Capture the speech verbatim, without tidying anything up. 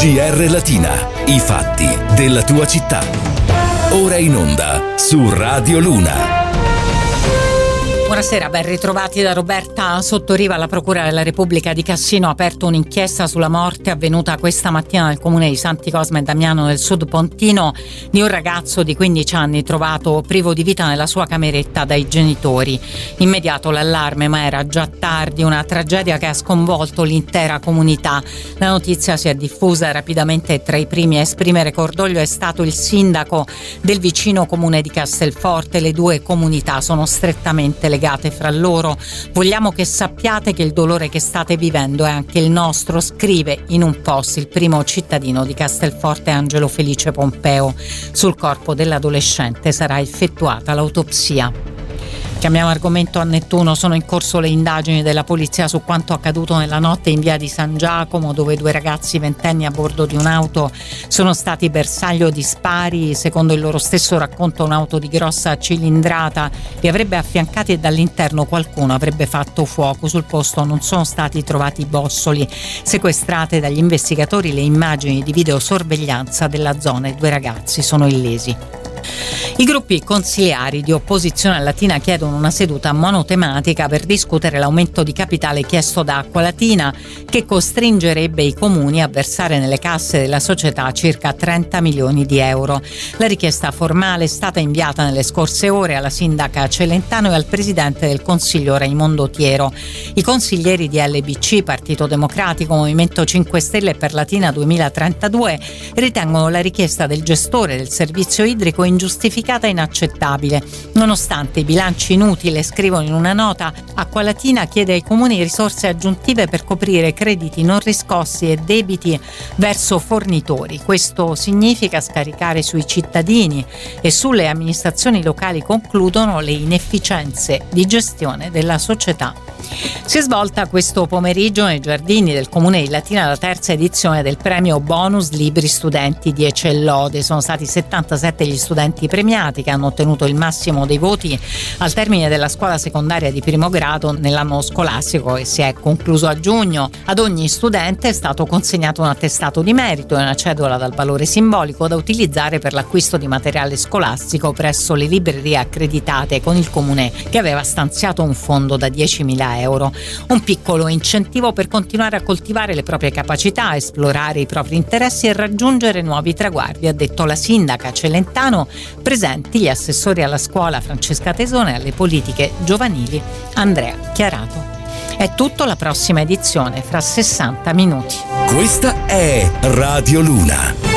G R Latina, i fatti della tua città. Ora in onda su Radio Luna. Buonasera, ben ritrovati da Roberta Sottoriva. La Procura della Repubblica di Cassino ha aperto un'inchiesta sulla morte avvenuta questa mattina nel comune di Santi Cosme e Damiano nel Sud Pontino di un ragazzo di quindici anni trovato privo di vita nella sua cameretta dai genitori. Immediato l'allarme, ma era già tardi, una tragedia che ha sconvolto l'intera comunità. La notizia si è diffusa rapidamente e tra i primi a esprimere cordoglio è stato il sindaco del vicino comune di Castelforte. Le due comunità sono strettamente legate fra loro. Vogliamo che sappiate che il dolore che state vivendo è anche il nostro, scrive in un post il primo cittadino di Castelforte, Angelo Felice Pompeo. Sul corpo dell'adolescente sarà effettuata l'autopsia. Cambiamo argomento a Nettuno. Sono in corso le indagini della polizia su quanto accaduto nella notte in via di San Giacomo, dove due ragazzi ventenni a bordo di un'auto sono stati bersaglio di spari. Secondo il loro stesso racconto, un'auto di grossa cilindrata li avrebbe affiancati e dall'interno qualcuno avrebbe fatto fuoco. Sul posto non sono stati trovati bossoli. Sequestrate dagli investigatori le immagini di videosorveglianza della zona. I due ragazzi sono illesi. I gruppi consiliari di opposizione Latina chiedono una seduta monotematica per discutere l'aumento di capitale chiesto da Acqualatina, che costringerebbe i comuni a versare nelle casse della società circa trenta milioni di euro. La richiesta formale è stata inviata nelle scorse ore alla sindaca Celentano e al presidente del Consiglio Raimondo Tiero. I consiglieri di L B C, Partito Democratico, Movimento cinque Stelle e per Latina duemilatrentadue ritengono la richiesta del gestore del servizio idrico ingiustificata e inaccettabile. Nonostante i bilanci inutili, scrivono in una nota, Acqualatina chiede ai comuni risorse aggiuntive per coprire crediti non riscossi e debiti verso fornitori. Questo significa scaricare sui cittadini e sulle amministrazioni locali, concludono, le inefficienze di gestione della società. Si è svolta questo pomeriggio nei giardini del comune di Latina la terza edizione del premio Bonus Libri Studenti dieci e Lode. Sono stati settantasette gli studenti premiati che hanno ottenuto il massimo dei voti al termine della scuola secondaria di primo grado nell'anno scolastico che si è concluso a giugno. Ad ogni studente è stato consegnato un attestato di merito e una cedola dal valore simbolico da utilizzare per l'acquisto di materiale scolastico presso le librerie accreditate, con il comune che aveva stanziato un fondo da diecimila euro. Un piccolo incentivo per continuare a coltivare le proprie capacità, esplorare i propri interessi e raggiungere nuovi traguardi, ha detto la sindaca Celentano, presenti gli assessori alla scuola Francesca Tesone e alle politiche giovanili Andrea Chiarato. È tutto, la prossima edizione fra sessanta minuti. Questa è Radio Luna.